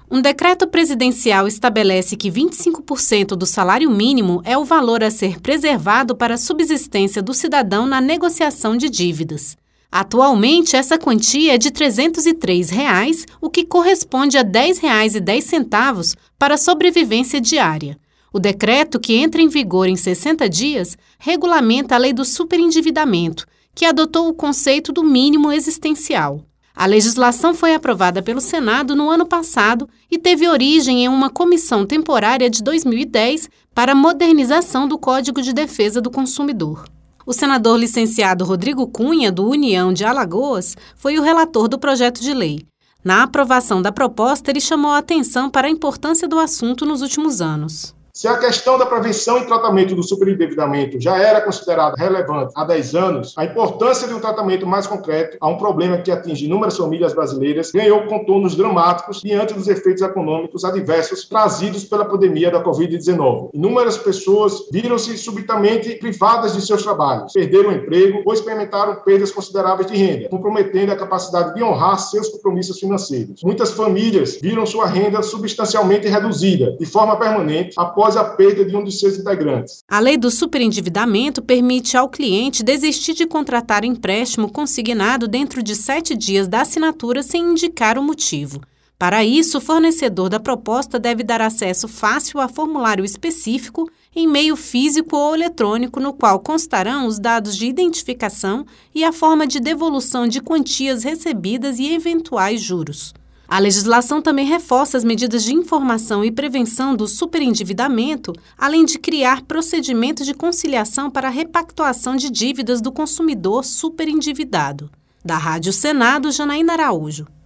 Um decreto presidencial estabelece que 25% do salário mínimo é o valor a ser preservado para a subsistência do cidadão na negociação de dívidas. Atualmente, essa quantia é de R$ 303, o que corresponde a R$ 10,10 para a sobrevivência diária. O decreto, que entra em vigor em 60 dias, regulamenta a lei do superendividamento, que adotou o conceito do mínimo existencial. A legislação foi aprovada pelo Senado no ano passado e teve origem em uma comissão temporária de 2010 para a modernização do Código de Defesa do Consumidor. O senador licenciado Rodrigo Cunha, do União de Alagoas, foi o relator do projeto de lei. Na aprovação da proposta, ele chamou a atenção para a importância do assunto nos últimos anos. Se a questão da prevenção e tratamento do superendividamento já era considerada relevante há 10 anos, a importância de um tratamento mais concreto a um problema que atinge inúmeras famílias brasileiras ganhou contornos dramáticos diante dos efeitos econômicos adversos trazidos pela pandemia da Covid-19. Inúmeras pessoas viram-se subitamente privadas de seus trabalhos, perderam o emprego ou experimentaram perdas consideráveis de renda, comprometendo a capacidade de honrar seus compromissos financeiros. Muitas famílias viram sua renda substancialmente reduzida, de forma permanente, após a perda de um dos seus integrantes. A lei do superendividamento permite ao cliente desistir de contratar empréstimo consignado dentro de 7 dias da assinatura sem indicar o motivo. Para isso, o fornecedor da proposta deve dar acesso fácil a formulário específico em meio físico ou eletrônico, no qual constarão os dados de identificação e a forma de devolução de quantias recebidas e eventuais juros. A legislação também reforça as medidas de informação e prevenção do superendividamento, além de criar procedimentos de conciliação para a repactuação de dívidas do consumidor superendividado. Da Rádio Senado, Janaína Araújo.